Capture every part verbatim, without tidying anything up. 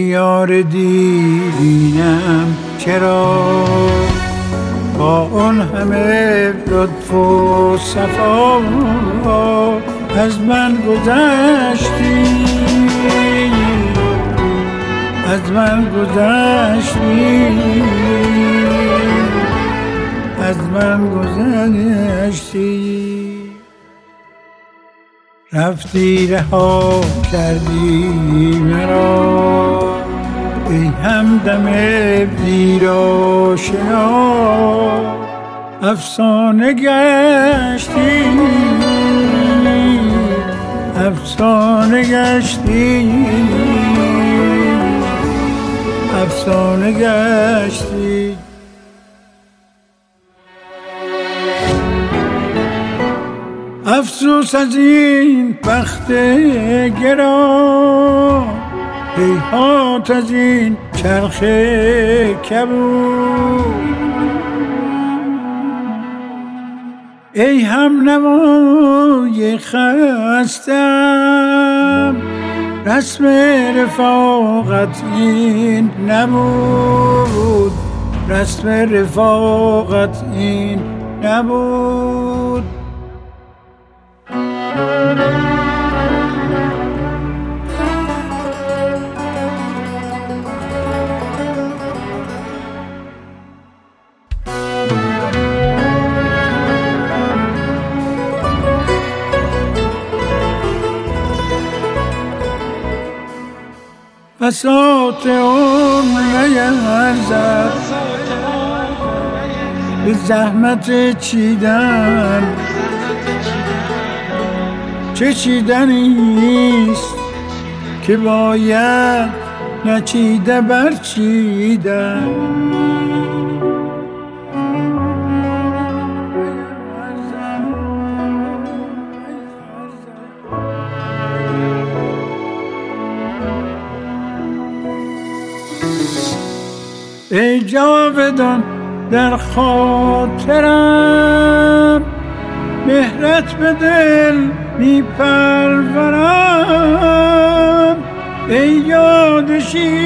یار دیرینم چرا با اون همه لطف و صفا از من گذشتی، از من گذشتی، از من گذشتی. رفتی رها کردی مرا ای همدم دیر آشنا، افسانه گشتی، افسانه گشتی، افسانه گشتی. افسوس از این بخت گران، هیهات از این چرخ کبود. ای هم نوای خستم، رسم رفاقت این نبود، رسم رفاقت این نبود. بساط عمر نیرزد به زحمت چیدن، چه چیدنیست که باید نچیده برچیدن. ای جاودان در خاطرم، مهرت به دل می پرورم. ای یاد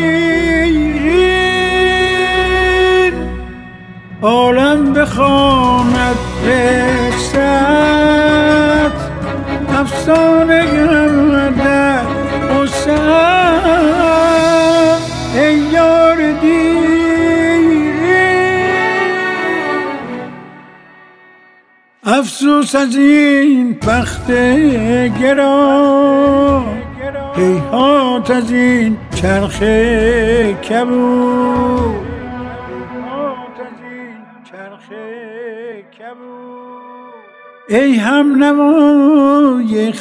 شیرین عالم بخواند قصت، افسانه گردد قصت. ای یار دیرین افسوس از این بخت گران، هیهات از این چرخ کبود، ای هم نوای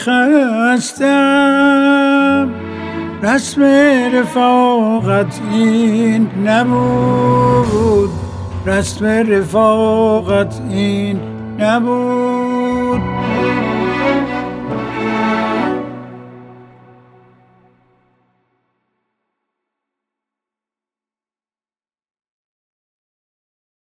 خستم، رسم رفاقت این نبود، رسم رفاقت این نبود.